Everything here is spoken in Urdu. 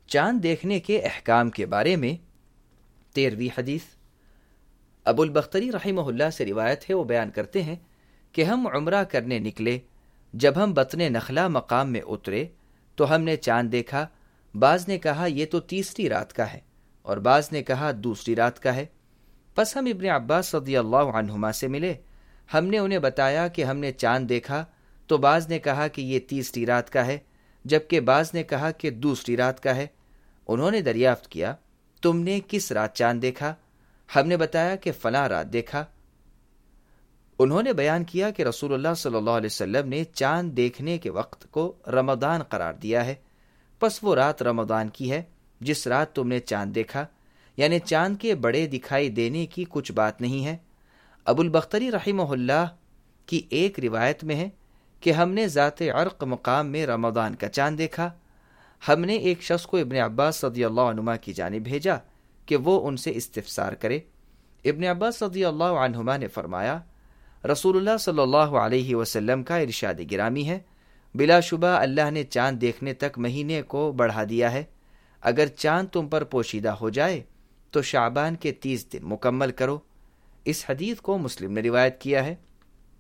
چاند دیکھنے کے احکام کے بارے میں 13ویں حدیث ابو البختری رحمہ اللہ سے روایت ہے، وہ بیان کرتے ہیں کہ ہم عمرہ کرنے نکلے، جب ہم بطن نخلا مقام میں اترے تو ہم نے چاند دیکھا۔ بعض نے کہا یہ تو تیسری رات کا ہے، اور بعض نے کہا دوسری رات کا ہے۔ پس ہم ابن عباس رضی اللہ عنہما سے ملے، ہم نے انہیں بتایا کہ ہم نے چاند دیکھا، تو بعض نے کہا کہ یہ تیسری رات کا ہے، جبکہ بعض نے کہا کہ دوسری رات کا ہے۔ انہوں نے دریافت کیا تم نے کس رات چاند دیکھا؟ ہم نے بتایا کہ فلاں رات دیکھا۔ انہوں نے بیان کیا کہ رسول اللہ صلی اللہ علیہ وسلم نے چاند دیکھنے کے وقت کو رمضان قرار دیا ہے، پس وہ رات رمضان کی ہے جس رات تم نے چاند دیکھا، یعنی چاند کے بڑے دکھائی دینے کی کچھ بات نہیں ہے۔ ابو البختری رحمہ اللہ کی ایک روایت میں ہے کہ ہم نے ذات عرق مقام میں رمضان کا چاند دیکھا۔ ہم نے ایک شخص کو ابن عباس رضی اللہ عنہما کی جانب بھیجا کہ وہ ان سے استفسار کرے۔ ابن عباس رضی اللہ عنہما نے فرمایا رسول اللہ صلی اللہ علیہ وسلم کا ارشاد گرامی ہے، بلا شبہ اللہ نے چاند دیکھنے تک مہینے کو بڑھا دیا ہے۔ اگر چاند تم پر پوشیدہ ہو جائے تو شعبان کے 30 دن مکمل کرو۔ اس حدیث کو مسلم نے روایت کیا ہے۔